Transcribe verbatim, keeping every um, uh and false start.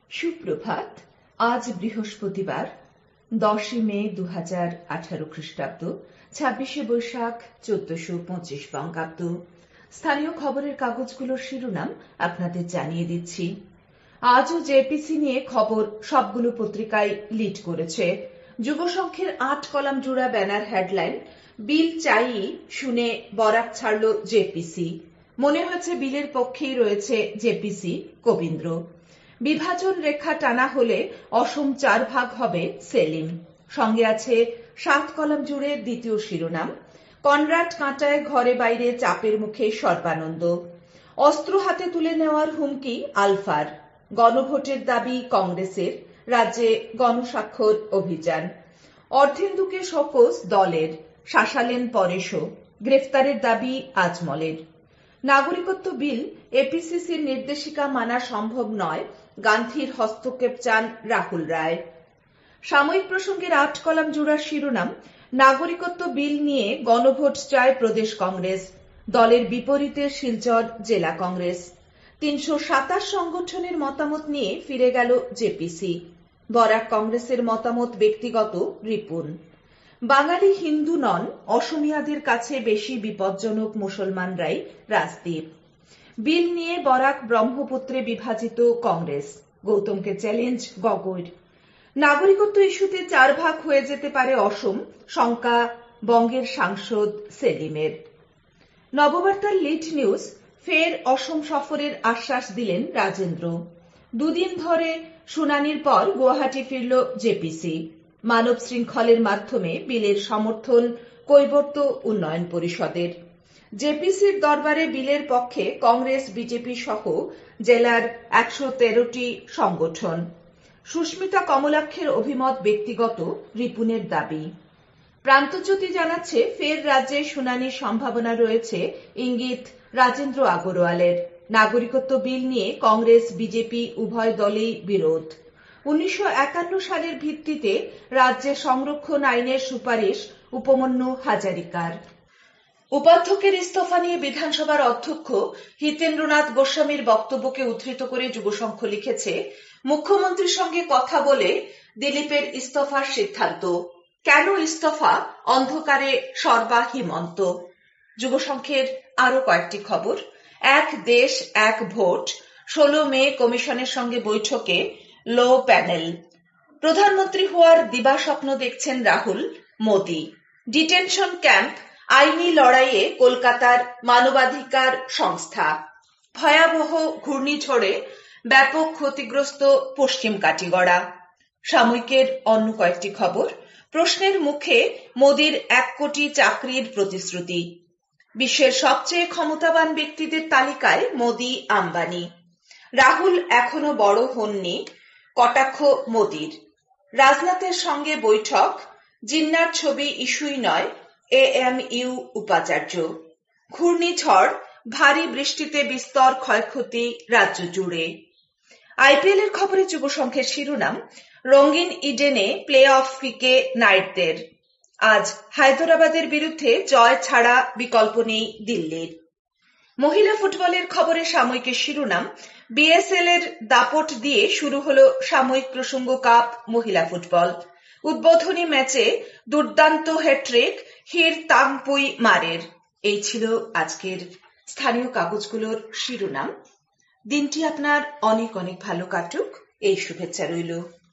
সুপ্রভাত। আজ বৃহস্পতিবার দশই মে দু হাজার আঠারো খ্রিস্টাব্দ, ছাব্বিশে বৈশাখ চোদ্দশো পঁচিশ বঙ্গাব্দ। স্থানীয় খবরের কাগজগুলোর শিরোনাম আপনাদের জানিয়ে দিচ্ছি। আজও জেপিসি নিয়ে খবর সবগুলো পত্রিকায় লিড করেছে। যুবসংঘের আট কলাম জোড়া ব্যানার হেডলাইন, বিল চাই শুনে বরাক ছাড়ল জেপিসি। মনে হয়েছে বিলের পক্ষেই রয়েছে জেপিসি কবীন্দ্র। বিভাজন রেখা টানা হলে অসম চার ভাগ হবে সেলিম। সঙ্গে আছে সাত কলাম জুড়ে দ্বিতীয় শিরোনাম, কনরাড কাঁটায় ঘরে বাইরে চাপের মুখে সর্বানন্দ। অস্ত্র হাতে তুলে নেওয়ার হুমকি আলফার। গণভোটের দাবি কংগ্রেসের, রাজ্যে গণস্বাক্ষর অভিযান। অর্ধেন্দুকে শোকজ দলের, শাসালেন পরেশও। গ্রেফতারের দাবি আজমলের। নাগরিকত্ব বিল এপিসিসির নির্দেশিকা মানা সম্ভব নয়, গান্ধীর হস্তক্ষেপ চান রাহুল রায়। সাময়িক প্রসঙ্গের আট কলাম জোড়ার শিরোনাম, নাগরিকত্ব বিল নিয়ে গণভোট চায় প্রদেশ কংগ্রেস। দলের বিপরীতে শিলচর জেলা কংগ্রেস। তিনশো সাতাশ সংগঠনের মতামত নিয়ে ফিরে গেল জেপিসি। বরাক কংগ্রেসের মতামত ব্যক্তিগত, রিপুন। বাঙালি হিন্দু নন, অসমিয়াদের কাছে বেশি বিপজ্জনক মুসলমানরাই রাজদীপ। বিল নিয়ে বরাক ব্রহ্মপুত্রে বিভাজিত কংগ্রেস। গৌতমকে চ্যালেঞ্জ গগৈর। নাগরিকত্ব ইস্যুতে চার ভাগ হয়ে যেতে পারে অসম, শঙ্কা বঙ্গের সাংসদ সেলিমের। নববার্তার লিড নিউজ, ফের অসম সফরের আশ্বাস দিলেন রাজেন্দ্র। দুদিন ধরে শুনানির পর গুয়াহাটি ফিরল জেপিসি। মানব শৃঙ্খলের মাধ্যমে বিলের সমর্থন কৈবর্ত উন্নয়ন পরিষদের। জেপিসির দরবারে বিলের পক্ষে কংগ্রেস, বিজেপি সহ জেলার একশো তেরোটি সংগঠন। সুস্মিতা কমলাক্ষের অভিমত ব্যক্তিগত, রিপুনের দাবি। প্রান্তজ্যোতি জানাচ্ছে ফের রাজ্যে শুনানির সম্ভাবনা রয়েছে, ইঙ্গিত রাজেন্দ্র আগরওয়ালের। নাগরিকত্ব বিল নিয়ে কংগ্রেস, বিজেপি উভয় দলেই বিরোধ। উনিশশো একান্ন সালের ভিত্তিতে রাজ্যে সংরক্ষণ আইনের সুপারিশ উপমন্যু হাজারিকার। উপাধ্যক্ষের ইস্তফা নিয়ে বিধানসভার অধ্যক্ষ হিতেন্দ্রনাথ গোস্বামীর বক্তব্যকে উদ্ধৃত করে যুবসংঘ লিখেছে, মুখ্যমন্ত্রীর সঙ্গে কথা বলে দিলীপের ইস্তফার সিদ্ধান্ত। কেন ইস্তফা, অন্ধকারে সর্বা হিমন্ত। যুবসংঘের আরো কয়েকটি খবর। এক দেশ এক ভোট, ষোলো মে কমিশনের সঙ্গে বৈঠকে লো প্যানেল। প্রধানমন্ত্রী হওয়ার দিবাস্বপ্ন দেখছেন রাহুল, মোদি। ডিটেনশন ক্যাম্প, আইনি লড়াইয়ে কলকাতার মানবাধিকার সংস্থা। ভয়াবহ ঘূর্ণিঝড়ে ব্যাপক ক্ষতিগ্রস্ত পশ্চিম কাটিগড়া। সাময়িকের অন্য কয়েকটি খবর। প্রশ্নের মুখে মোদির এক কোটি চাকরির প্রতিশ্রুতি। বিশ্বের সবচেয়ে ক্ষমতাবান ব্যক্তিদের তালিকায় মোদি, আম্বানি। রাহুল এখনো বড় হননি, কটাক্ষ মোদির। রাজনাথের সঙ্গে বৈঠক, জিন্নার ছবি ইস্যুই নয়, এ এম ইউ উপাচার্য। ঘূর্ণিঝড়, ভারী বৃষ্টিতে বিস্তর ক্ষয়ক্ষতি রাজ্য জুড়ে। আইপিএল এর খবরে যুবসংঘের শিরোনাম, রঙিন ইডেনে প্লে অফ ফিকে নাইটদের। আজ হায়দরাবাদের বিরুদ্ধে জয় ছাড়া বিকল্প নেই দিল্লির। মহিলা ফুটবলের খবরে সাময়িকের শিরোনাম, বিএসএল এর দাপট দিয়ে শুরু হলো সাময়িক প্রসঙ্গ কাপ মহিলা ফুটবল। উদ্বোধনী ম্যাচে দুর্দান্ত হ্যাট্রিক হির তাংপুই মারের। এই ছিল আজকের স্থানীয় কাগজগুলোর শিরোনাম। দিনটি আপনার অনেক অনেক ভালো কাটুক, এই শুভেচ্ছা রইল।